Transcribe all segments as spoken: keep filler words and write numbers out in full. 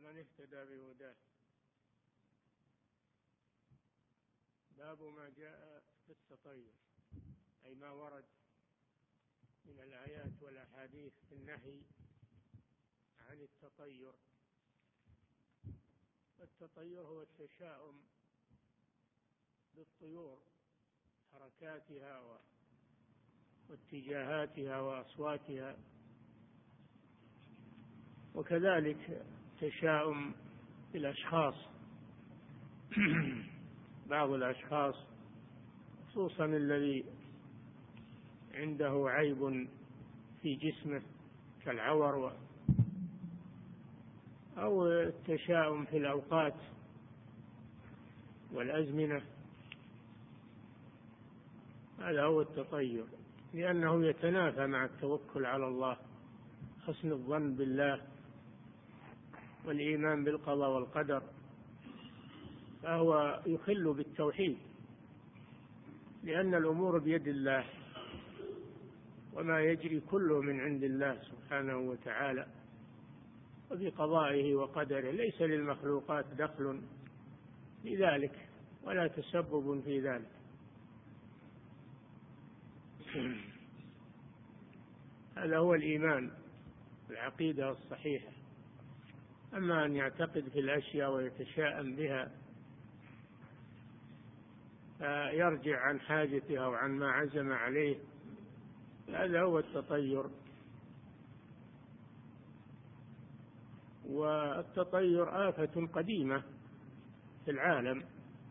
من اهتدى بهداه. باب ما جاء في التطير، أي ما ورد من الآيات والأحاديث في النهي عن التطير. التطير هو التشاؤم بالطيور، حركاتها واتجاهاتها وأصواتها، وكذلك تشاؤم بالأشخاص بعض الأشخاص خصوصا الذي عنده عيب في جسمه كالعور، أو التشاؤم في الأوقات والأزمنة، هذا هو التطير، لأنه يتنافى مع التوكل على الله، حسن الظن بالله والإيمان بالقضاء والقدر، فهو يخل بالتوحيد، لأن الأمور بيد الله وما يجري كله من عند الله سبحانه وتعالى وبقضائه وقدره، ليس للمخلوقات دخل في ذلك ولا تسبب في ذلك. هذا هو الإيمان، العقيدة الصحيحة. أما أن يعتقد في الأشياء ويتشاءم بها فيرجع عن حاجتها وعن ما عزم عليه، هذا هو التطير. والتطير آفة قديمة في العالم،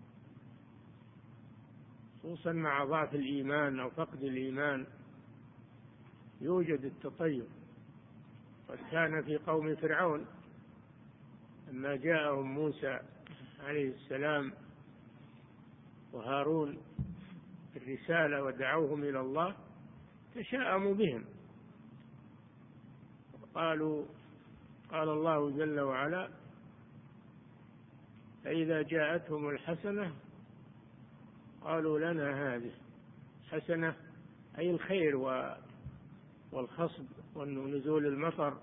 خصوصا مع ضعف الإيمان أو فقد الإيمان يوجد التطير. قد كان في قوم فرعون لما جاءهم موسى عليه السلام وهارون الرسالة ودعوهم إلى الله تشاءموا بهم، قالوا قال الله جل وعلا: فإذا جاءتهم الحسنة قالوا لنا هذه. حسنة أي الخير والخصب ونزول المطر،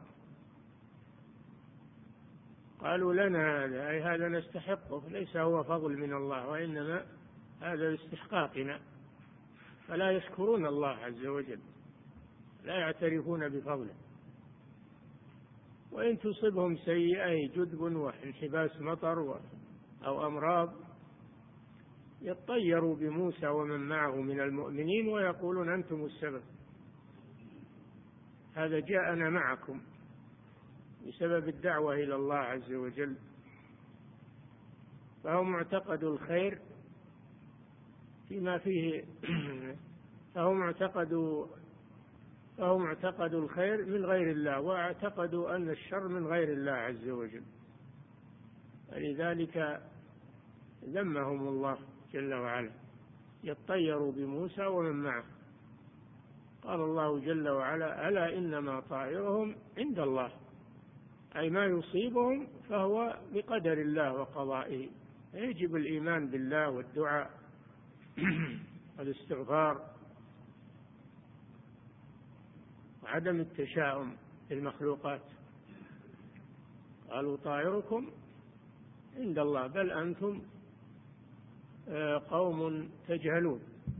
قالوا لنا هذا أي هذا نستحقه، ليس هو فضل من الله وإنما هذا لاستحقاقنا، فلا يشكرون الله عز وجل، لا يعترفون بفضله. وإن تصبهم سيئة جدب وانحباس مطر أو أمراض يطيروا بموسى ومن معه من المؤمنين ويقولون أنتم السبب، هذا جاءنا معكم بسبب الدعوة إلى الله عز وجل. فهم معتقد الخير فيما فيه فهم اعتقدوا فهم اعتقدوا الخير من غير الله، واعتقدوا أن الشر من غير الله عز وجل، فلذلك ذمهم الله جل وعلا: يطيروا بموسى ومن معه. قال الله جل وعلا: ألا إنما طائرهم عند الله، أي ما يصيبهم فهو بقدر الله وقضائه. يجب الإيمان بالله والدعاء والاستغفار وعدم التشاؤم بالمخلوقات. قالوا طائركم عند الله بل أنتم قوم تجهلون.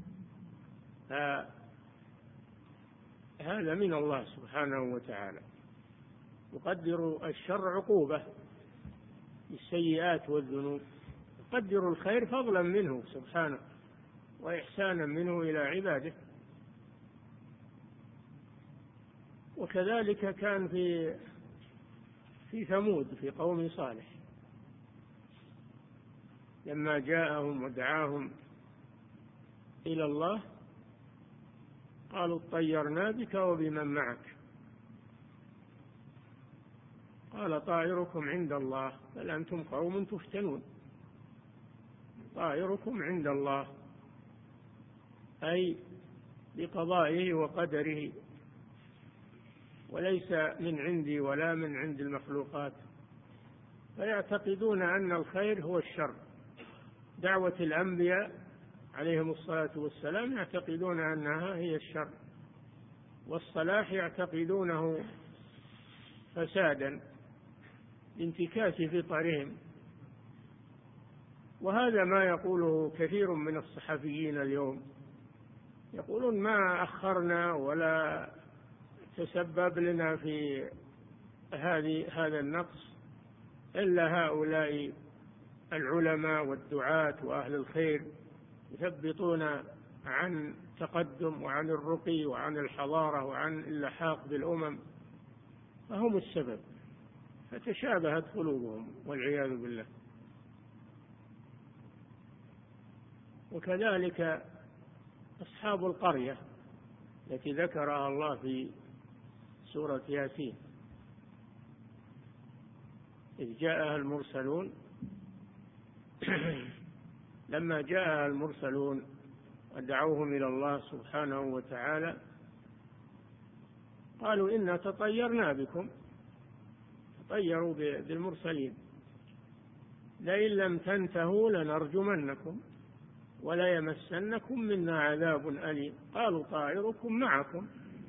هذا من الله سبحانه وتعالى، يقدر الشر عقوبة بالسيئات والذنوب، يقدر الخير فضلا منه سبحانه وإحسانا منه إلى عباده. وكذلك كان في في ثمود في قوم صالح لما جاءهم ودعاهم إلى الله قالوا اطيرنا بك وبمن معك، قال طائركم عند الله بل أنتم قوم تفتنون. طائركم عند الله أي بقضائه وقدره، وليس من عندي ولا من عند المخلوقات. فيعتقدون أن الخير هو الشر. دعوة الأنبياء عليهم الصلاة والسلام يعتقدون أنها هي الشر، والصلاح يعتقدونه فسادا. لانتكاس فطرهم. وهذا ما يقوله كثير من الصحفيين اليوم، يقولون ما أخرنا ولا تسبب لنا في هذه هذا النقص إلا هؤلاء العلماء والدعاة وأهل الخير، يثبطون عن تقدم وعن الرقي وعن الحضارة وعن اللحاق بالأمم، فهم السبب، فتشابهت قلوبهم والعياذ بالله. وكذلك أصحاب القرية التي ذكرها الله في سورة ياسين، إذ جاءها المرسلون لما جاءها المرسلون ودعوهم إلى الله سبحانه وتعالى قالوا إنا تطيرنا بكم، تطيروا بالمرسلين، لئن لم تنتهوا لنرجمنكم ولا يمسنكم منا عذاب أليم. قالوا طائركم معكم،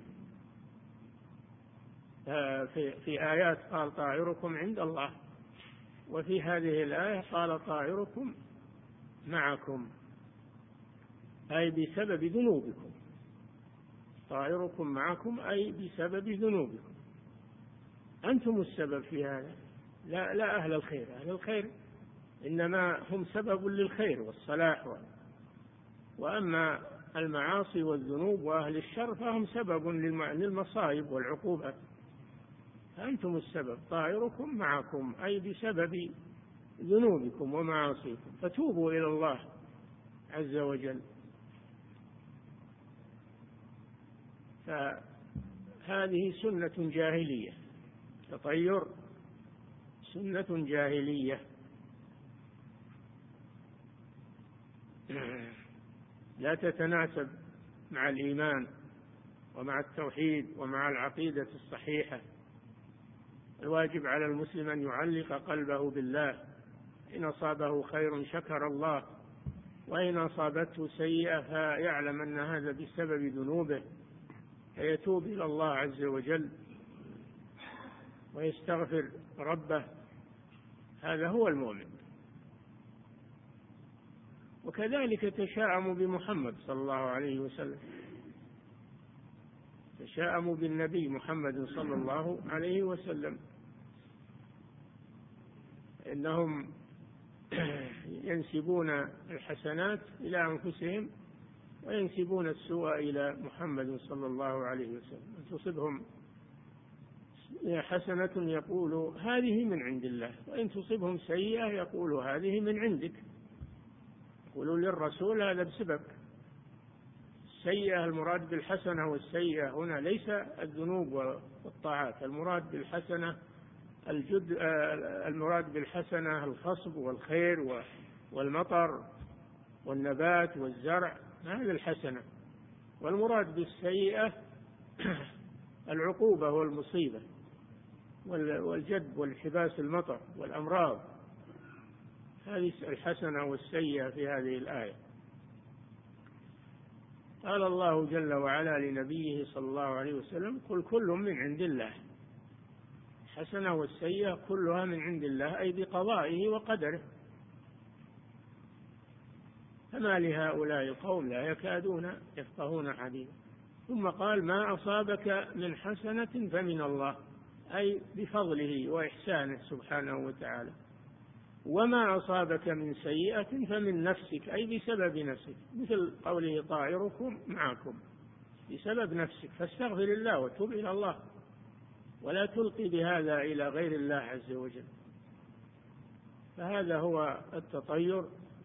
في, في آيات قال طائركم عند الله، وفي هذه الآية قال طائركم معكم، أي بسبب ذنوبكم، طائركم معكم أي بسبب ذنوبكم، أنتم السبب في هذا، لا, لا أهل الخير. أهل الخير إنما هم سبب للخير والصلاح، وأما المعاصي والذنوب وأهل الشر فهم سبب للمصائب والعقوبات، أنتم السبب. طائركم معكم أي بسبب ذنوبكم ومعاصيكم، فتوبوا إلى الله عز وجل. فهذه سنة جاهلية، تطير سنة جاهلية لا تتناسب مع الإيمان ومع التوحيد ومع العقيدة الصحيحة. الواجب على المسلم أن يعلق قلبه بالله، إن أصابه خير شكر الله، وإن أصابته سيئة فيعلم أن هذا بسبب ذنوبه، فيتوب إلى الله عز وجل ويستغفر ربه، هذا هو المؤمن. وكذلك تشاءموا بمحمد صلى الله عليه وسلم، تشاءموا بالنبي محمد صلى الله عليه وسلم، إنهم ينسبون الحسنات إلى أنفسهم وينسبون السوء إلى محمد صلى الله عليه وسلم. إن تصبهم حسنة يقولوا هذه من عند الله، وإن تصبهم سيئة يقولوا هذه من عندك، يقولوا للرسول هذا بسبب. السيئة المراد بالحسنة، والسيئة هنا ليس الذنوب والطاعات، المراد بالحسنة الجد المراد بالحسنة الخصب والخير والمطر والنبات والزرع، هذا الحسنة. والمراد بالسيئة العقوبة والمصيبة والجد والحباس المطر والأمراض، هذه الحسنة والسيئة في هذه الآية. قال الله جل وعلا لنبيه صلى الله عليه وسلم قل كل من عند الله، الحسنة والسيئة كلها من عند الله، أي بقضائه وقدره. فما لهؤلاء القوم لا يكادون يفقهون حديثا. ثم قال ما أصابك من حسنة فمن الله، أي بفضله وإحسانه سبحانه وتعالى، وما أصابك من سيئة فمن نفسك، أي بسبب نفسك، مثل قوله طائركم معكم، بسبب نفسك، فاستغفر الله وتوب إلى الله، ولا تلقي بهذا إلى غير الله عز وجل. فهذا هو التطير،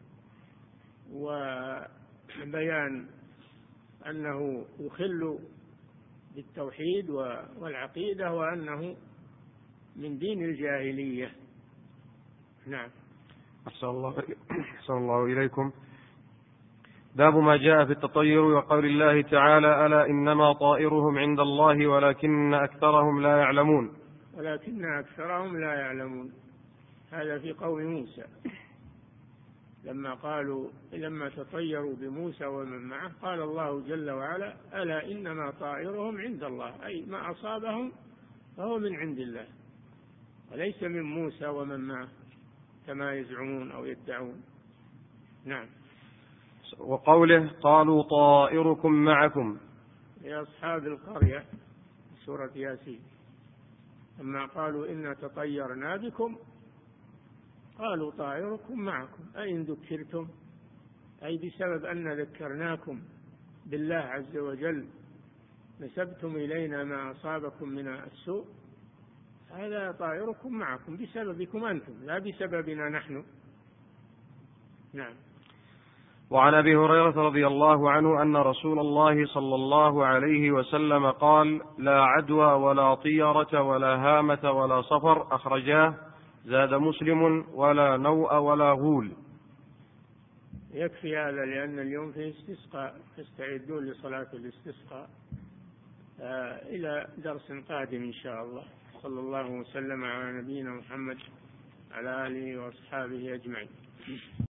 وبيان أنه يخل بالتوحيد والعقيدة، وأنه من دين الجاهلية. نعم. أحسن الله, أحسن الله إليكم. باب ما جاء في التطير وقول الله تعالى ألا إنما طائرهم عند الله ولكن أكثرهم لا يعلمون. ولكن أكثرهم لا يعلمون، هذا في قول موسى لما قالوا لما تطيروا بموسى ومن معه، قال الله جل وعلا ألا إنما طائرهم عند الله، أي ما أصابهم فهو من عند الله، وليس من موسى ومن معه كما يزعمون أو يدعون. نعم. وقوله قالوا طائركم معكم لأصحاب القرية سورة ياسين لما قالوا إنا تطيرنا بكم قالوا طائركم معكم، أي إن ذكرتم، أي بسبب أن ذكرناكم بالله عز وجل نسبتم إلينا ما أصابكم من السوء، هذا طائركم معكم بسببكم أنتم لا بسببنا نحن. نعم. وعن أبي هريرة رضي الله عنه أن رسول الله صلى الله عليه وسلم قال لا عدوى ولا طيرة ولا هامة ولا صفر، أخرجاه. زاد مسلم ولا نوء ولا غول. يكفي هذا لأن اليوم في استسقاء، فاستعدوا لصلاة الاستسقاء. آه إلى درس قادم إن شاء الله. صلى الله وسلم على نبينا محمد على آله وأصحابه أجمعين.